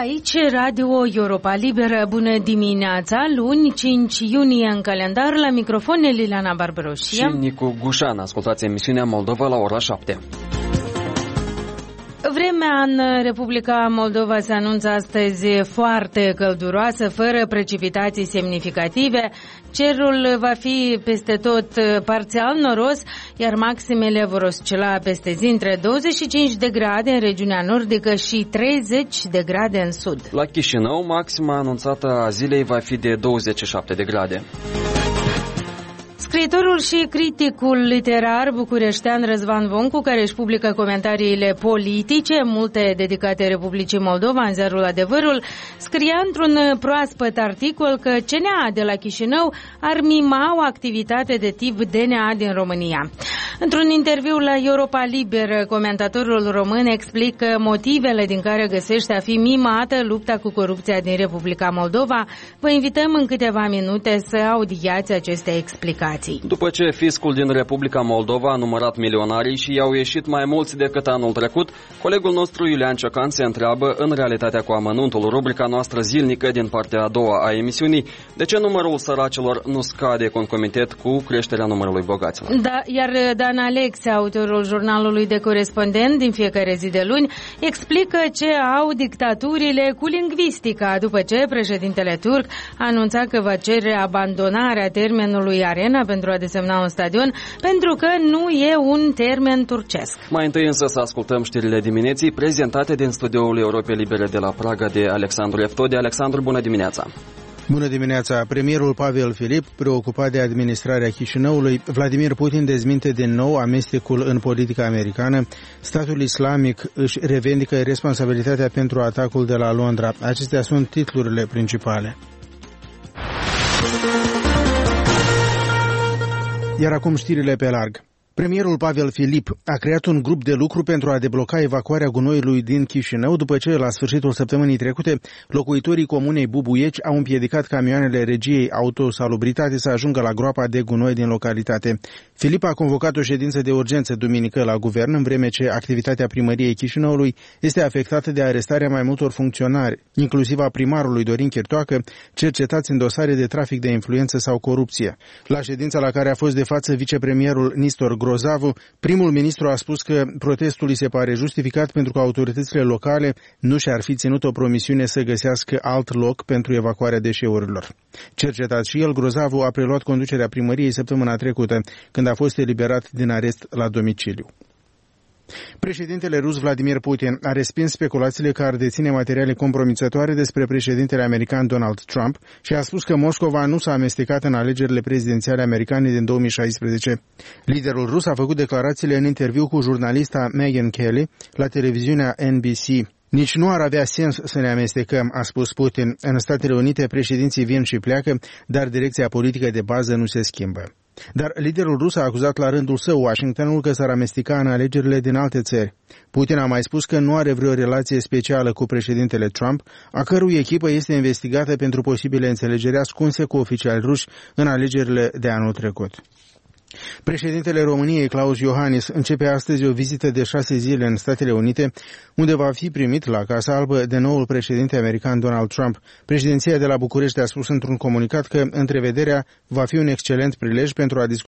Aici Radio Europa Liberă. Bună dimineața, luni 5 iunie în calendar, la microfon Liliana Barbaroșia și Nicu Gușan. Ascultați emisiunea Moldova la ora 7. Vremea în Republica Moldova se anunță astăzi foarte călduroasă, fără precipitații semnificative. Cerul va fi peste tot parțial noros, iar maximele vor oscila peste zi între 25 de grade în regiunea nordică și 30 de grade în sud. La Chișinău, maxima anunțată a zilei va fi de 27 de grade. Scriitorul și criticul literar bucureștean Răzvan Voncu, care își publică comentariile politice, multe dedicate Republicii Moldova în ziarul Adevărul, scria într-un proaspăt articol că CNA de la Chișinău ar mima o activitate de tip DNA din România. Într-un interviu la Europa Liberă, comentatorul român explică motivele din care găsește a fi mimată lupta cu corupția din Republica Moldova. Vă invităm în câteva minute să audiați aceste explicații. După ce fiscul din Republica Moldova a numărat milionarii și i-au ieșit mai mulți decât anul trecut, colegul nostru Iulian Ciocan se întreabă, în realitatea cu amănuntul, rubrica noastră zilnică din partea a doua a emisiunii, de ce numărul săracilor nu scade concomitent cu creșterea numărului bogaților. Da, iar Dan Alexe, autorul jurnalului de corespondent din fiecare zi de luni, explică ce au dictaturile cu lingvistica, după ce președintele turc a anunțat că va cere abandonarea termenului arena pentru a desemna un stadion, pentru că nu e un termen turcesc. Mai întâi însă să ascultăm știrile dimineții prezentate din studioul Europei Libere de la Praga de Alexandru Eftode. Alexandru, bună dimineața! Bună dimineața! Premierul Pavel Filip, preocupat de administrarea Chișinăului, Vladimir Putin dezminte din nou amestecul în politica americană. Statul islamic își revendică responsabilitatea pentru atacul de la Londra. Acestea sunt titlurile principale. Iar acum știrile pe larg. Premierul Pavel Filip a creat un grup de lucru pentru a debloca evacuarea gunoiului din Chișinău după ce, la sfârșitul săptămânii trecute, locuitorii comunei Bubuieci au împiedicat camioanele Regiei Autosalubritate să ajungă la groapa de gunoi din localitate. Filip a convocat o ședință de urgență duminică la guvern, în vreme ce activitatea primăriei Chișinăului este afectată de arestarea mai multor funcționari, inclusiv a primarului Dorin Chirtoacă, cercetați în dosare de trafic de influență sau corupție. La ședința la care a fost de față vicepremierul Nistor Grozavu, primul ministru a spus că protestul îi se pare justificat pentru că autoritățile locale nu și-ar fi ținut o promisiune să găsească alt loc pentru evacuarea deșeurilor. Cercetat și el, Grozavu a preluat conducerea primăriei săptămâna trecută, când a fost eliberat din arest la domiciliu. Președintele rus Vladimir Putin a respins speculațiile că ar deține materiale compromițătoare despre președintele american Donald Trump și a spus că Moscova nu s-a amestecat în alegerile prezidențiale americane din 2016. Liderul rus a făcut declarațiile în interviu cu jurnalista Megyn Kelly la televiziunea NBC. Nici nu ar avea sens să ne amestecăm, a spus Putin. În Statele Unite președinții vin și pleacă, dar direcția politică de bază nu se schimbă. Dar liderul rus a acuzat la rândul său Washingtonul că s-ar amesteca în alegerile din alte țări. Putin a mai spus că nu are vreo relație specială cu președintele Trump, a cărui echipă este investigată pentru posibile înțelegeri ascunse cu oficiali ruși în alegerile de anul trecut. Președintele României, Klaus Iohannis, începe astăzi o vizită de 6 zile în Statele Unite, unde va fi primit la Casa Albă de noul președinte american Donald Trump. Președinția de la București a spus într-un comunicat că întrevederea va fi un excelent prilej pentru a discuta